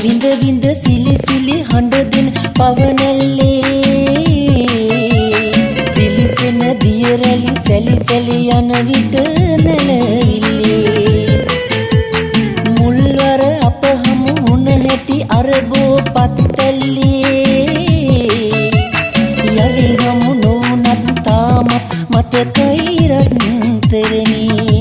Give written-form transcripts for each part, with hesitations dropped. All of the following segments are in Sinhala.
විඳ විඳ සිලි සිලි හඬ දෙන පවනැල්ලේ දිලිසෙන දියරැලි සැලි සැලි යන විට නැලවිල්ලේ මුල්වර අප හමු වුණ හැටි අරබෝ පත්තැල්ලේ යලි හමු නොවුනත් තාමත් මතකයි රත්තරනී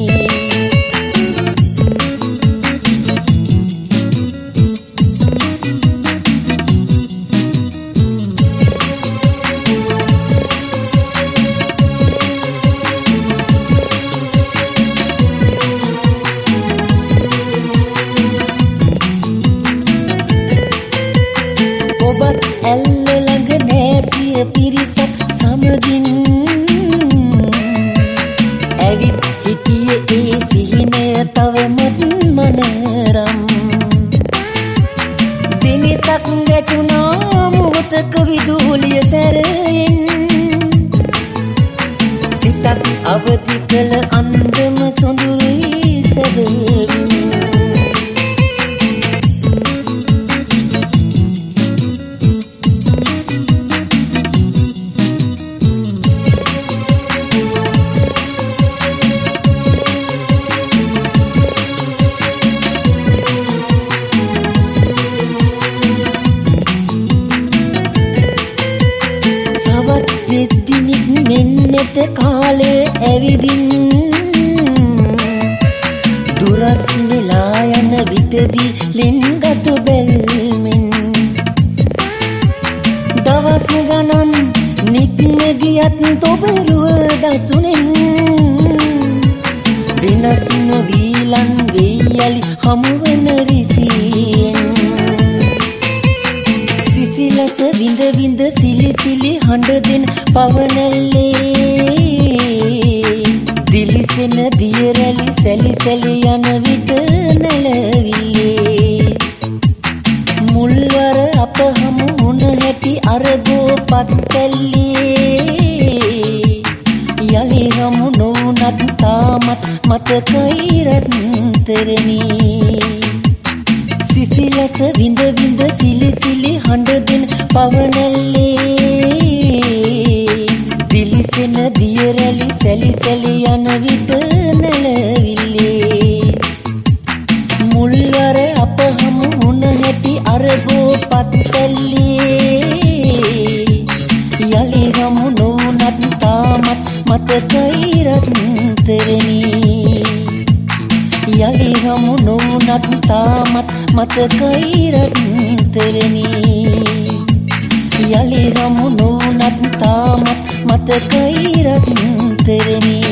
ඔබත් ඇල්ල ළඟ නෑසිය පිරිසක් සමගින් ඇවිත් හිටියේ ඒ සිහිනය තවමත් මනරම් දිනිතක් ගැටුණා මොහොතක විදුලිය සැරයෙන් සිතක් අවදි කළ අන්දම සොඳුරුයි සැබවින් දෙදිනිත් මෙන්නට කාලය ඇවිදින් දුරස් වෙලා යන විටදී ලින්ගතු බැල්මින් දවස් ගණන් නික්ම ගියත් තොබරුව දසුනෙන් වෙනස් නොවීලන් වෙයලි හමුවන රිසියෙන් සිසිලස විඳ විඳ සිලි සිලි හඬ දෙන පවනැල්ලේ දිලිසෙන දියරැලි සැලි සැලි යන විට නැලවිල්ලේ මුල්වර අප හමු වුණ හැටි අරබෝ පත්තැල්ලේ යලි හමු නොවුනත් තාමත් මතකයි රත්තරනී සිසිලස විඳ විඳ සිලි සිලි හඬ දෙන පවනැල්ලේ දිලිසෙන දියරැලි සැලි සැලි යන විට නැලවිල්ලේ මුල්වර අප හමු වුණ හැටි අරබෝ පත්තැල්ලේ යලි හමු නොවුනත් තාමත් මතකයි රත්තරනී යලි හමු නොවුනත් තාමත් මතකයි රත්තරනී යලි හමු නොවුනත් තාමත් මතකයි රත්තරනී